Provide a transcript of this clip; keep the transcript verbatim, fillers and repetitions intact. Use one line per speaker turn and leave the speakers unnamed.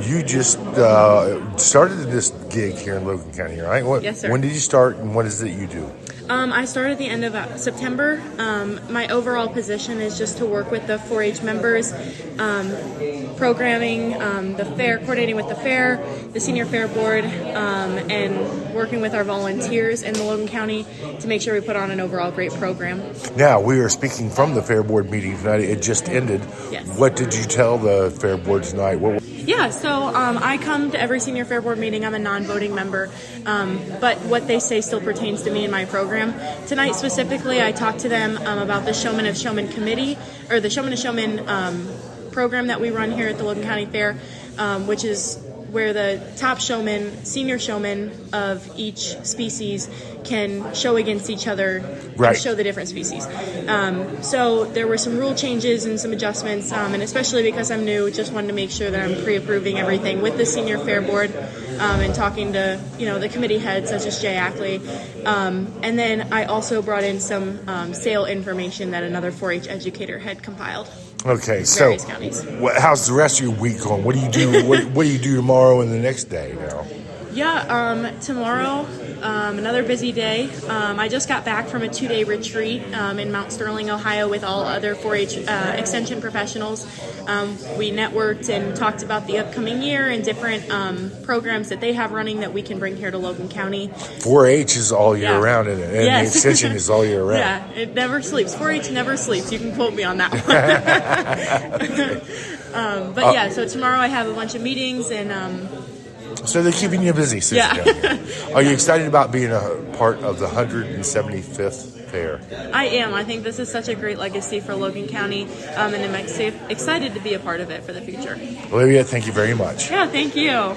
you just uh, started this gig here in Logan County, right? What,
Yes, sir.
When did you start, and what is it you do?
Um, I started at the end of uh, September. Um, my overall position is just to work with the four H members, um, programming um, the fair, coordinating with the fair, the senior fair board, um, and working with our volunteers in the Logan County to make sure we put on an overall great program.
Now, we are speaking from the fair board meeting tonight. It just ended.
Yes.
What did you tell the fair board tonight? What
Yeah, so um, I come to every senior fair board meeting. I'm a non-voting member, um, but what they say still pertains to me and my program. Tonight specifically, I talked to them um, about the Showman of Showman committee, or the Showman of Showman um, program that we run here at the Logan County Fair, um, which is where the top showmen, senior showmen of each species can show against each other
Right.
and show the different species. Um, so there were some rule changes and some adjustments, um, and especially because I'm new, just wanted to make sure that I'm pre-approving everything with the senior fair board um, and talking to you know the committee heads such as Jay Ackley. Um, and then I also brought in some um, sale information that another four H educator had compiled.
Okay, so
Various counties.
what, how's the rest of your week going? What do you do? what, what do you do tomorrow and the next day now?
Yeah, um, tomorrow, um, another busy day. Um, I just got back from a two-day retreat um, in Mount Sterling, Ohio, with all other four H uh, extension professionals. Um, we networked and talked about the upcoming year and different um, programs that they have running that we can bring here to Logan County.
four H is all year
Yeah.
round, and, and
Yes.
the extension is all year round.
Yeah, it never sleeps. four H never sleeps. You can quote me on that one. um, but yeah, so tomorrow I have a bunch of meetings and. Um,
So they're keeping you busy, Susan.
Yeah.
Are you excited about being a part of the one hundred seventy-fifth fair?
I am. I think this is such a great legacy for Logan County, um, and I'm ex- excited to be a part of it for the future.
Olivia, thank you very much.
Yeah, thank you.